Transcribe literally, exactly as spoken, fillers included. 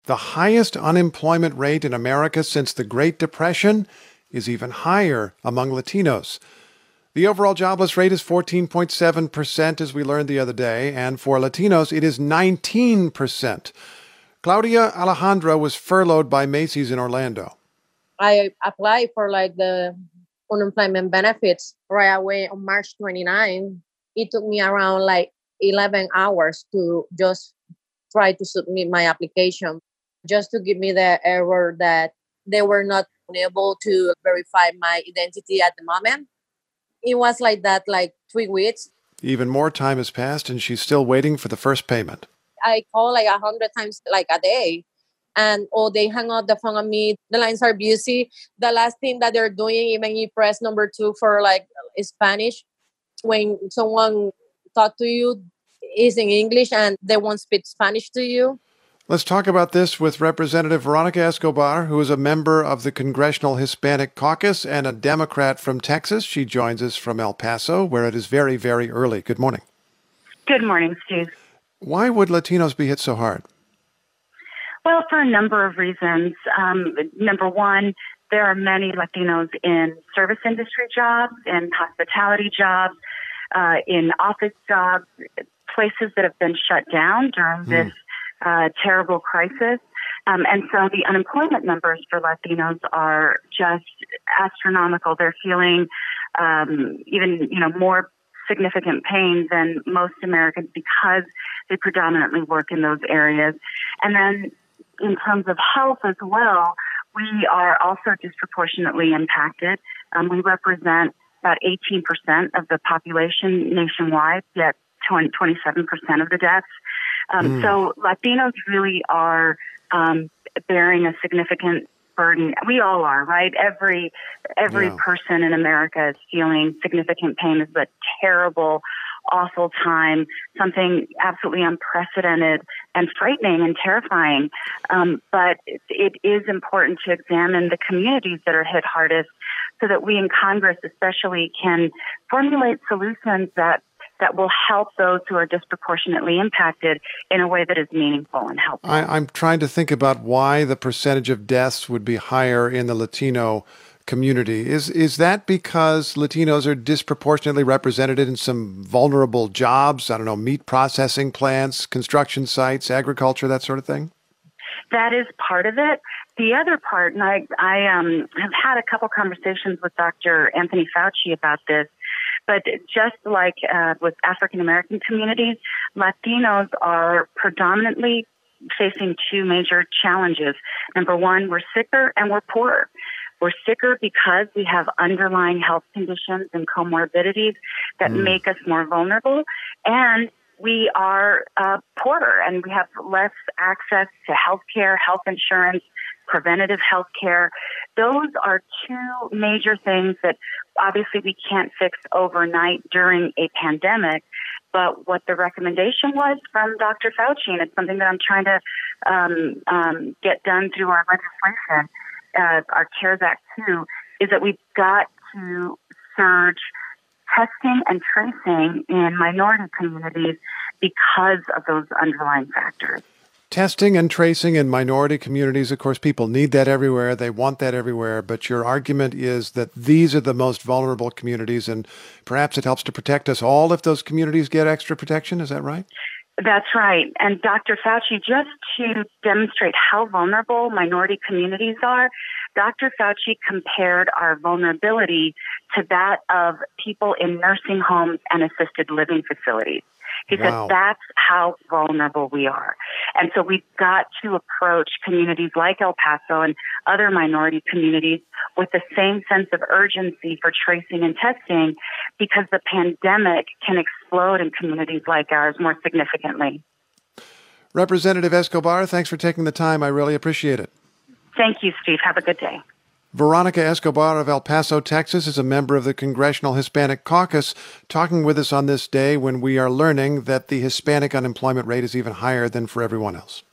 The highest unemployment rate in America since the Great Depression is even higher among Latinos. The overall jobless rate is fourteen point seven percent, as we learned the other day, and for Latinos, it is nineteen percent. Claudia Alejandra was furloughed by Macy's in Orlando. I applied for like the unemployment benefits right away on March twenty-ninth. It took me around like eleven hours to just try to submit my application, just to give me the error that they were not able to verify my identity at the moment. It was like that, like three weeks. Even more time has passed, and she's still waiting for the first payment. I call like a hundred times like a day, and oh, they hang up the phone on me. The lines are busy. The last thing that they're doing, even you press number two for like Spanish, when someone talk to you is in English and they won't speak Spanish to you. Let's talk about this with Representative Veronica Escobar, who is a member of the Congressional Hispanic Caucus and a Democrat from Texas. She joins us from El Paso, where it is very, very early. Good morning. Good morning, Steve. Why would Latinos be hit so hard? Well, for a number of reasons. Um, number one, there are many Latinos in service industry jobs, in hospitality jobs, uh, in office jobs, places that have been shut down during this mm. uh, terrible crisis. Um, and so the unemployment numbers for Latinos are just astronomical. They're feeling um, even, you know, more significant pain than most Americans because they predominantly work in those areas. And then in terms of health as well, we are also disproportionately impacted. Um, we represent about eighteen percent of the population nationwide, yet twenty-seven percent of the deaths. Um, mm. So Latinos really are um, bearing a significant burden. We all are, right? Every every yeah. person in America is feeling significant pain. It's a terrible, awful time, something absolutely unprecedented and frightening and terrifying. Um, but it, it is important to examine the communities that are hit hardest so that we in Congress especially can formulate solutions that that will help those who are disproportionately impacted in a way that is meaningful and helpful. I, I'm trying to think about why the percentage of deaths would be higher in the Latino community. Is is that because Latinos are disproportionately represented in some vulnerable jobs? I don't know, meat processing plants, construction sites, agriculture, that sort of thing? That is part of it. The other part, and I, I um, have had a couple conversations with Doctor Anthony Fauci about this, but just like uh, with African-American communities, Latinos are predominantly facing two major challenges. Number one, we're sicker and we're poorer. We're sicker because we have underlying health conditions and comorbidities that mm. make us more vulnerable. And we are uh, poorer and we have less access to health care, health insurance, preventative health care. Those are two major things that obviously we can't fix overnight during a pandemic. But what the recommendation was from Doctor Fauci, and it's something that I'm trying to um, um, get done through our legislation, uh, our CARES Act two, is that we've got to surge testing and tracing in minority communities because of those underlying factors. Testing and tracing in minority communities, of course, people need that everywhere. They want that everywhere. But your argument is that these are the most vulnerable communities, and perhaps it helps to protect us all if those communities get extra protection. Is that right? That's right. And Doctor Fauci, just to demonstrate how vulnerable minority communities are, Doctor Fauci compared our vulnerability to that of people in nursing homes and assisted living facilities. He wow. said that's how vulnerable we are. And so we've got to approach communities like El Paso and other minority communities with the same sense of urgency for tracing and testing, because the pandemic can explode in communities like ours more significantly. Representative Escobar, thanks for taking the time. I really appreciate it. Thank you, Steve. Have a good day. Veronica Escobar of El Paso, Texas, is a member of the Congressional Hispanic Caucus, talking with us on this day when we are learning that the Hispanic unemployment rate is even higher than for everyone else.